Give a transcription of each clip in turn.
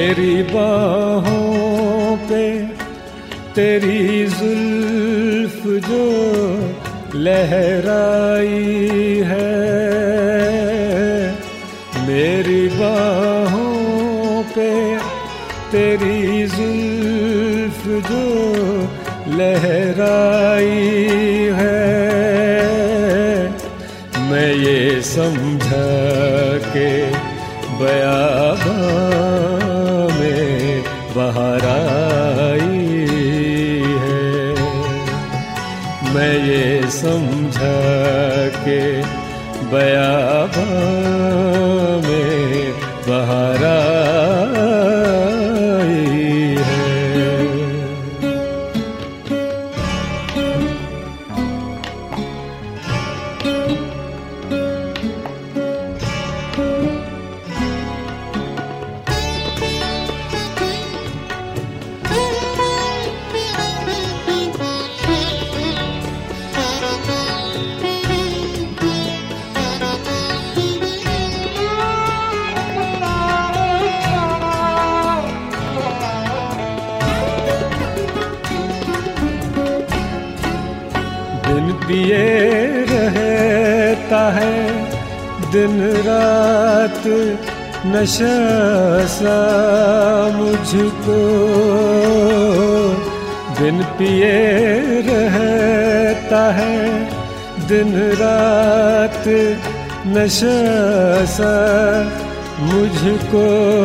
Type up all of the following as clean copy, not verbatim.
मेरी बाहों पे तेरी जुल्फ जो लहराई है, मेरी बाहों पे तेरी जुल्फ जो लहराई है, मैं ये समझा के बयाबां में बहार आई है, मैं ये समझा के बयाबां में बहार आई है। दिन पिए रहता है दिन रात नशा सा मुझको, दिन पिए रहता है दिन रात नशा सा मुझको,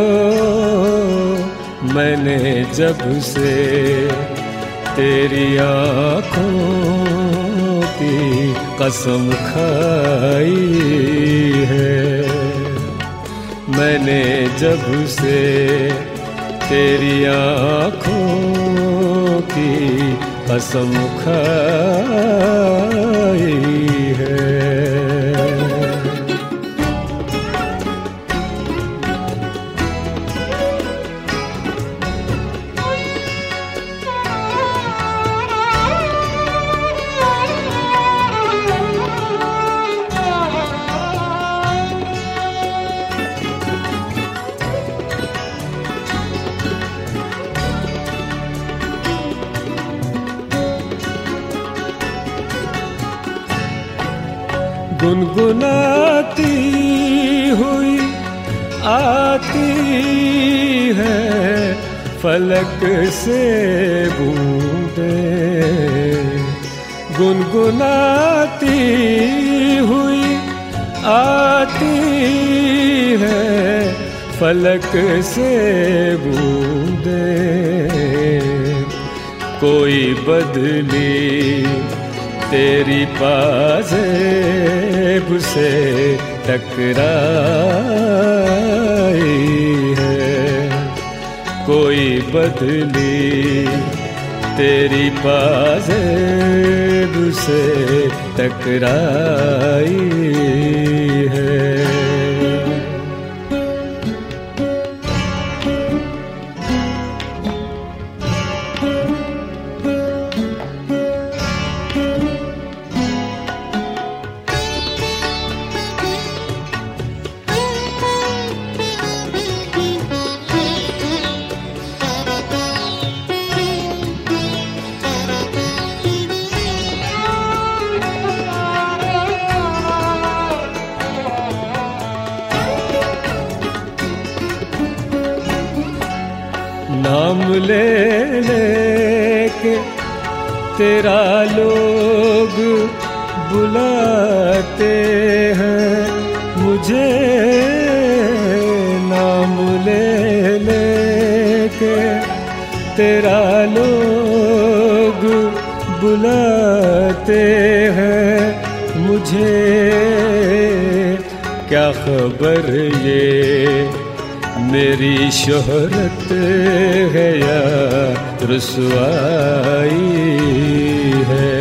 मैंने जब से तेरी आँखों की कसम खाई है, मैंने जब से तेरी आँखों की कसम खाई है। गुनगुनाती हुई आती है फलक से बूंदें, गुनगुनाती हुई आती है फलक से बूंदें, कोई बदली तेरी पाज़ेब से टकराई है, कोई बदली तेरी पाज़ेब से टकराई है। नाम ले लेके तेरा लोग बुलाते हैं मुझे, नाम ले लेके तेरा लोग बुलाते हैं मुझे, क्या खबर ये मेरी शोहरत है या रुसवाई है,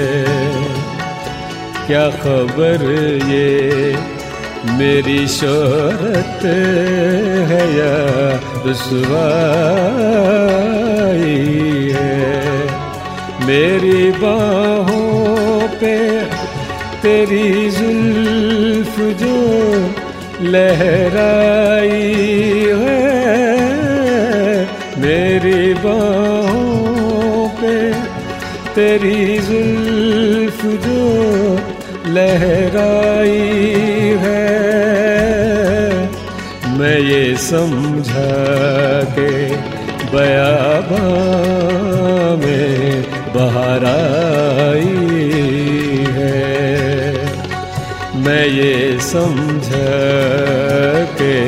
क्या खबर ये मेरी शोहरत है या रुसवाई है, मेरी बाहों पे तेरी जुल्फ जो लहराई है, मेरी बाहों पे तेरी जुल्फ जो लहराई है, मैं ये समझा के बयाबां में बहार आई है, मैं ये समझा के